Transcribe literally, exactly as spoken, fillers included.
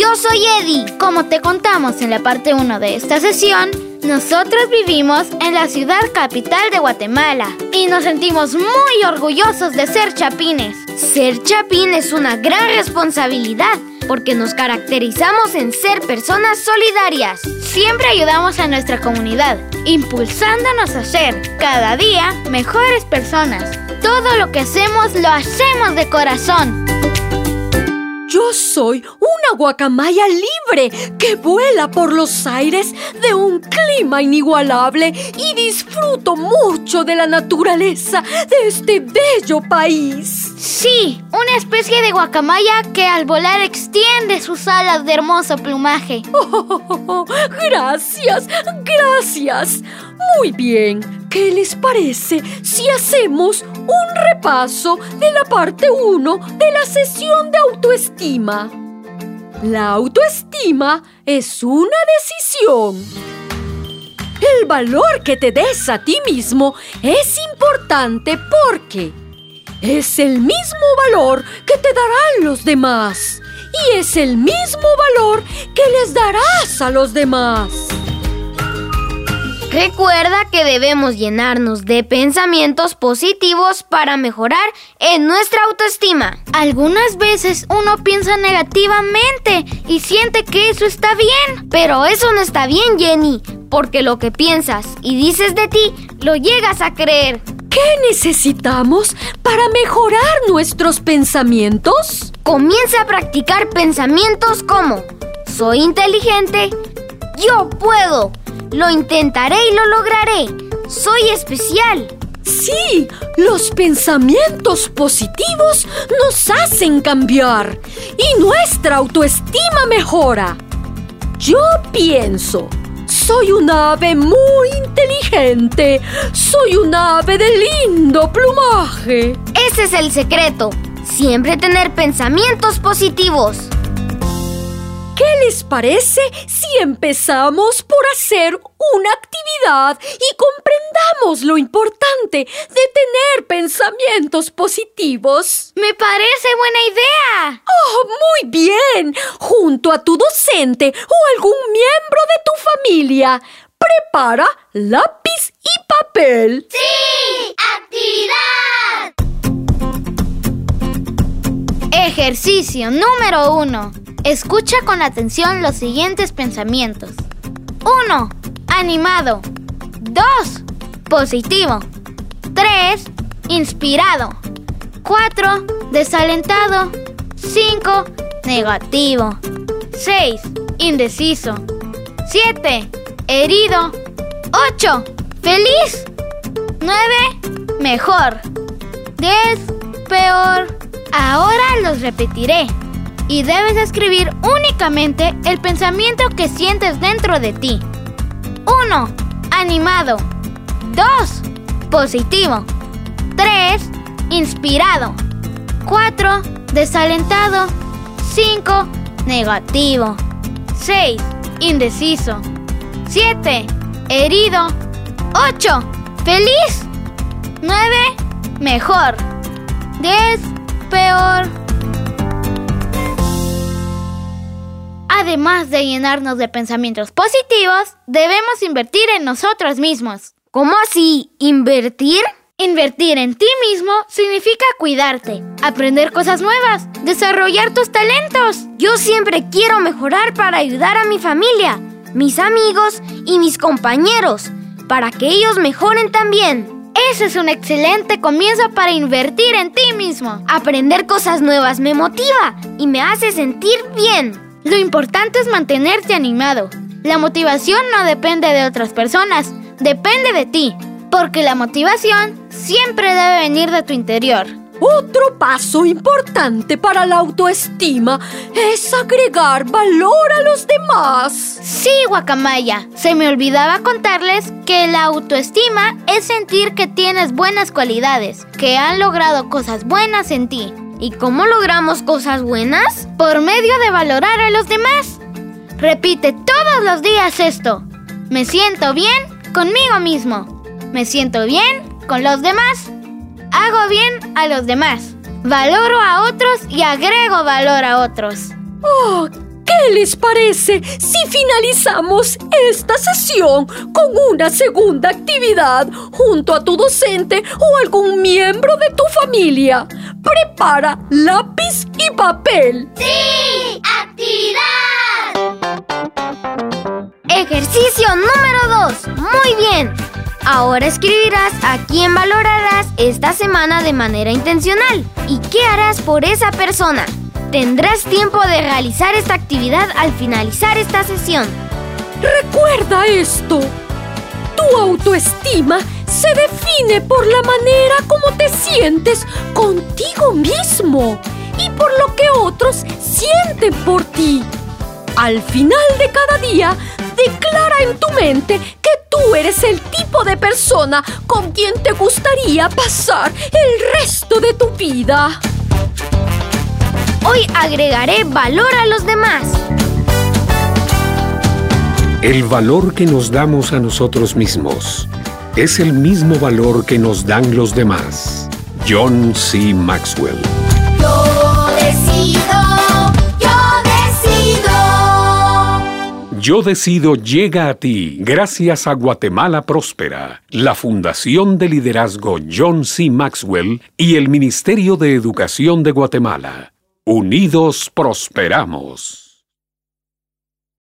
Yo soy Eddie. Como te contamos en la parte uno de esta sesión, nosotros vivimos en la ciudad capital de Guatemala y nos sentimos muy orgullosos de ser chapines. Ser chapín es una gran responsabilidad porque nos caracterizamos en ser personas solidarias. Siempre ayudamos a nuestra comunidad, impulsándonos a ser cada día mejores personas. Todo lo que hacemos lo hacemos de corazón. Yo soy una guacamaya libre que vuela por los aires de un clima inigualable y disfruto mucho de la naturaleza de este bello país. Sí, una especie de guacamaya que al volar extiende sus alas de hermoso plumaje. Oh, oh, oh, oh, gracias, gracias. Muy bien, ¿qué les parece si hacemos un repaso de la parte uno de la sesión de autoestima? La autoestima es una decisión. El valor que te des a ti mismo es importante porque es el mismo valor que te darán los demás y es el mismo valor que les darás a los demás. Recuerda que debemos llenarnos de pensamientos positivos para mejorar en nuestra autoestima. Algunas veces uno piensa negativamente y siente que eso está bien, pero eso no está bien, Jenny, porque lo que piensas y dices de ti lo llegas a creer. ¿Qué necesitamos para mejorar nuestros pensamientos? Comienza a practicar pensamientos como: soy inteligente, yo puedo, lo intentaré y lo lograré, soy especial. Sí, los pensamientos positivos nos hacen cambiar y nuestra autoestima mejora. Yo pienso: soy un ave muy inteligente, soy un ave de lindo plumaje. Ese es el secreto, siempre tener pensamientos positivos. ¿Qué les parece si empezamos por hacer una actividad y comprendamos lo importante de tener pensamientos positivos? ¡Me parece buena idea! ¡Oh, muy bien! Junto a tu docente o algún miembro de tu familia, prepara lápiz y papel. ¡Sí! ¡Actividad! Ejercicio número uno. Escucha con atención los siguientes pensamientos. uno. Animado. dos. Positivo. tres. Inspirado. cuatro. Desalentado. cinco. Negativo. seis. Indeciso. siete. Herido. ocho. Feliz. nueve. Mejor. diez. Peor. Ahora los repetiré. Y debes escribir únicamente el pensamiento que sientes dentro de ti. uno. Animado. dos. Positivo. tres. Inspirado. cuatro. Desalentado. cinco. Negativo. seis. Indeciso. siete. Herido. ocho. Feliz. nueve. Mejor. diez. Peor. Además de llenarnos de pensamientos positivos, debemos invertir en nosotros mismos. ¿Cómo así? ¿Invertir? Invertir en ti mismo significa cuidarte, aprender cosas nuevas, desarrollar tus talentos. Yo siempre quiero mejorar para ayudar a mi familia, mis amigos y mis compañeros, para que ellos mejoren también. Ese es un excelente comienzo para invertir en ti mismo. Aprender cosas nuevas me motiva y me hace sentir bien. Lo importante es mantenerte animado. La motivación no depende de otras personas, depende de ti, porque la motivación siempre debe venir de tu interior. Otro paso importante para la autoestima es agregar valor a los demás. Sí, guacamaya. Se me olvidaba contarles que la autoestima es sentir que tienes buenas cualidades, que han logrado cosas buenas en ti. ¿Y cómo logramos cosas buenas? Por medio de valorar a los demás. Repite todos los días esto. Me siento bien conmigo mismo. Me siento bien con los demás. Hago bien a los demás. Valoro a otros y agrego valor a otros. ¡Oh, ¿Qué les parece si finalizamos esta sesión con una segunda actividad junto a tu docente o algún miembro de tu familia? Prepara lápiz y papel. ¡Sí! ¡Actividad! Ejercicio número dos. Muy bien. Ahora escribirás a quién valorarás esta semana de manera intencional y qué harás por esa persona. Tendrás tiempo de realizar esta actividad al finalizar esta sesión. Recuerda esto. Tu autoestima se define por la manera como te sientes contigo mismo y por lo que otros sienten por ti. Al final de cada día, declara en tu mente que tú eres el tipo de persona con quien te gustaría pasar el resto de tu vida. Hoy agregaré valor a los demás. El valor que nos damos a nosotros mismos es el mismo valor que nos dan los demás. John C. Maxwell. Yo decido, yo decido. Yo decido llega a ti gracias a Guatemala Próspera, la Fundación de Liderazgo John C. Maxwell y el Ministerio de Educación de Guatemala. Unidos prosperamos.